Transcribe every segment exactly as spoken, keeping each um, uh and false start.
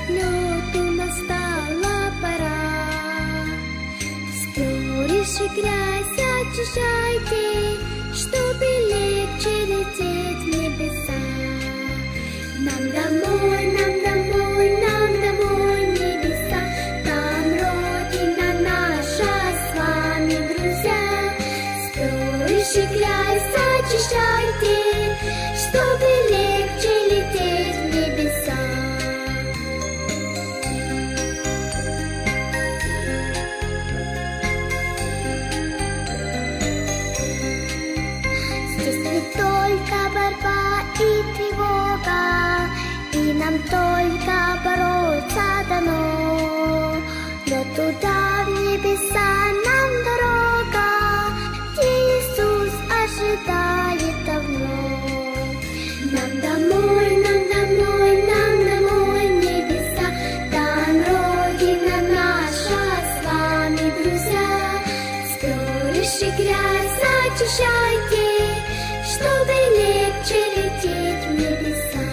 отлету настала пора. Споришь и грязь очищайте, чтобы легче лететь в небеса. Нам домой, нам домой, нам домой, небеса. Там Родина наша, с вами друзья. Споришь и грязь очищайте, чтобы легче лететь в небеса. Здесь не только борьба и тревога, и нам только бороться дано. Но туда, в небеса, нам дорога, где Иисус ожидает давно. Нам домой, нам домой, нам домой, небеса. Там Родина наша, с вами друзья. Споришь и грязь очищайте, чтобы легче лететь в небеса.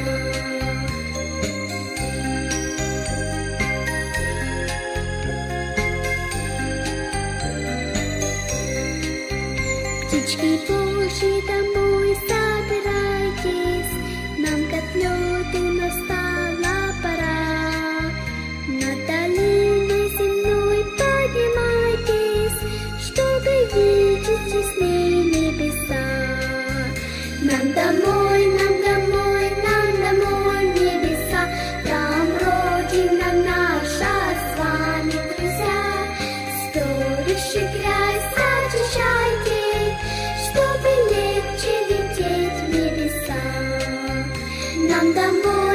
Птички Божьи, домой собирайтесь, нам к отлету настала пора. Над долиной земной поднимайтесь, чтобы видеть ясные небеса. Нам домой, нам домой, нам домой, небеса. Там Родина наша, с вами друзья. Споришь и грязь очищайте, чтобы легче лететь в небеса. Нам домой.